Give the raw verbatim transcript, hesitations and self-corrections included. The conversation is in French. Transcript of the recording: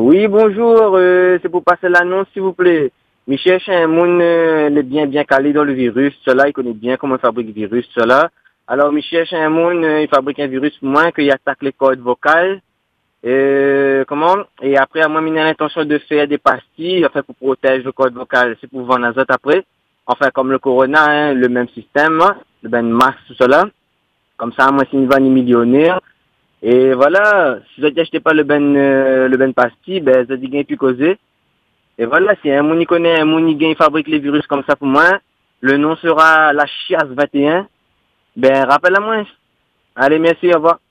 Oui, bonjour, euh, c'est pour passer l'annonce, s'il vous plaît. Je cherche un monde euh, le bien bien calé dans le virus, cela, il connaît bien comment fabrique le virus, cela. Alors, je cherche un monde, euh, il fabrique un virus moins qu'il attaque les cordes vocales. Euh, comment? Et après, à moi, j'ai l'intention de faire des pastilles, enfin, pour protéger le cordes vocales, c'est pour vendre les autres après. Enfin, comme le corona, hein, le même système, hein, le ben masque, tout cela. Comme ça, moi, si je vais millionnaire. Et voilà, si vous n'achetez pas le ben, euh, le ben pastille, ben, ça dit gain plus causer. Et voilà, si un moun y connaît, un moun y gain fabrique les virus comme ça pour moi, le nom sera la chiasse vingt et un. Ben, rappelle à moi. Allez, merci, au revoir.